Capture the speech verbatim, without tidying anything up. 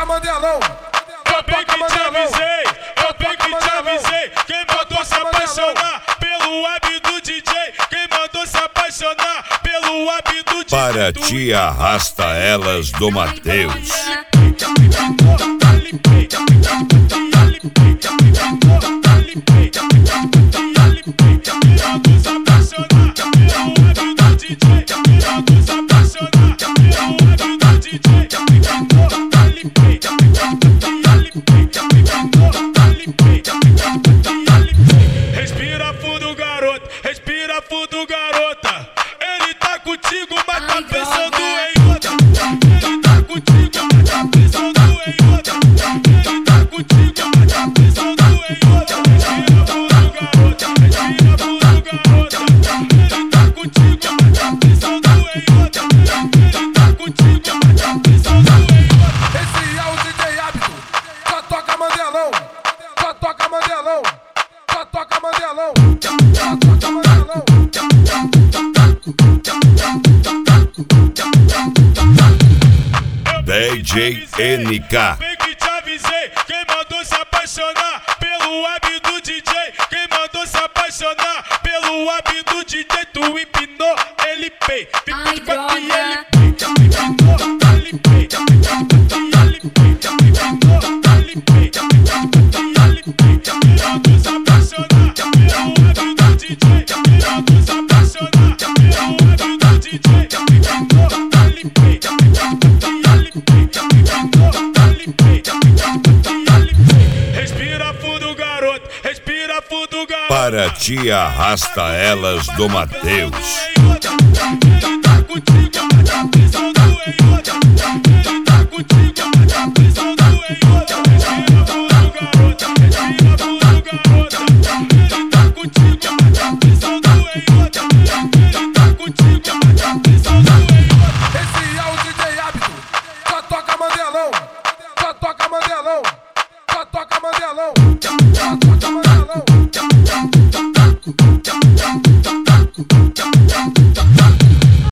Mandelão. Eu bem que te avisei, eu bem que te avisei. Quem mandou se apaixonar pelo hábito do D J? Quem mandou se apaixonar pelo hábito do D J? Para ti arrasta elas do Mateus. Respira fundo, garoto, respira fundo, garota. Ele tá contigo, mas tá pensando em outra. Ele tá contigo, mas tá pensando em outra. Ele tá contigo, mas tá pensando em outra. Respira fundo, garota, respira fundo, garota. Ele tá contigo, mas tá pensando em outra. Ele tá contigo, mas tá pensando em outra. Esse é o D J Hábito. Só toca Mandelão. Só toca Mandelão. Só toca Mandelão. Só toca Mandelão. D J N K. Bem que te avisei, quem mandou se apaixonar pelo hábito do D J? Quem mandou se apaixonar pelo hábito do D J? Tu empinou, ele pei. Ficou de quatro e ele pei. Empinou, ele pei. Ele pei. Empinou, ele pei. Ele pei. Querendo se apaixonar pelo hábito do D J. Querendo se apaixonar pelo hábito do D J. Empinou, ele pei. Respira fundo, garoto, respira fundo, garoto. Para ti arrasta elas do Mateus.